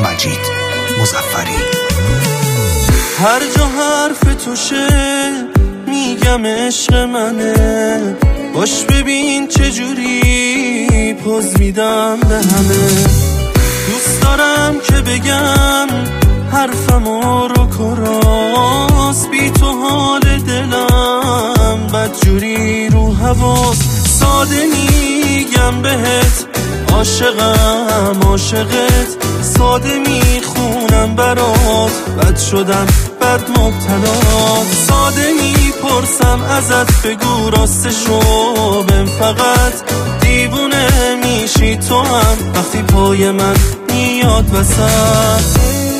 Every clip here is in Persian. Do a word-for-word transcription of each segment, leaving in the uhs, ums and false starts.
مجید مظفری. هر جا حرف توشه میگم عشق منه، باش ببین چجوری پوز میدم به همه. دوست دارم که بگم حرفمو رو کراس، بی تو حال دلم بدجوری رو حواس. ساده میگم بهت عاشقم عاشقت، ساده میخونم برات بد شدم بد مبتلات. ساده میپرسم ازت بگو راستشو بهم، فقط دیوونه میشی تو هم وقتی پای من میاد وسط.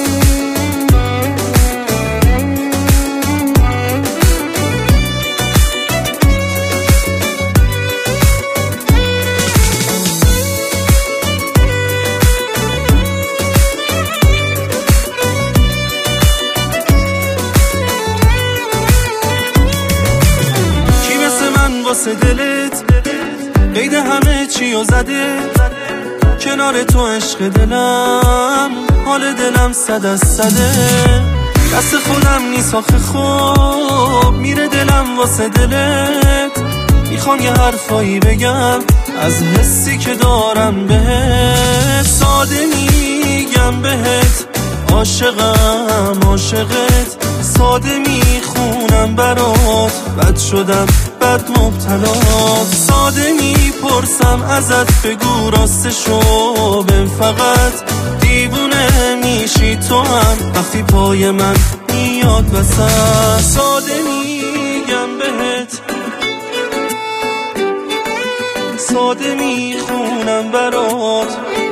واسه دلت قید همه چیو زده، کنار تو عشق دلم حال دلم صد از صده. دست خودم نیست آخه خوب میره دلم واسه دلت، میخوام یه حرفایی بگم از حسی که دارم بهت. ساده میگم بهت عاشقم عاشقت، ساده میخونم برات بد شدم بد مبتلات. ساده میپرسم ازت بگو راستشو بهم، فقط دیوونه میشی تو هم وقتی پای من میاد وسط. ساده میگم بهت ساده میخونم برات،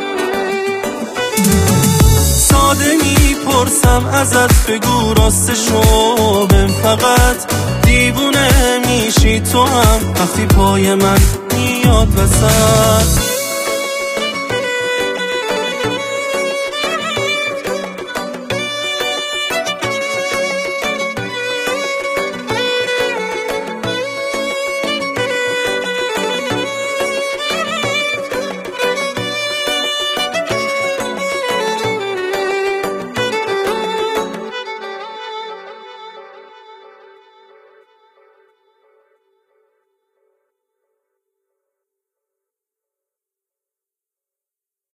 ساده میپرسم ازت بگو راستشو بهم، فقط دیوونه میشی تو هم وقتی پای من میاد وسط.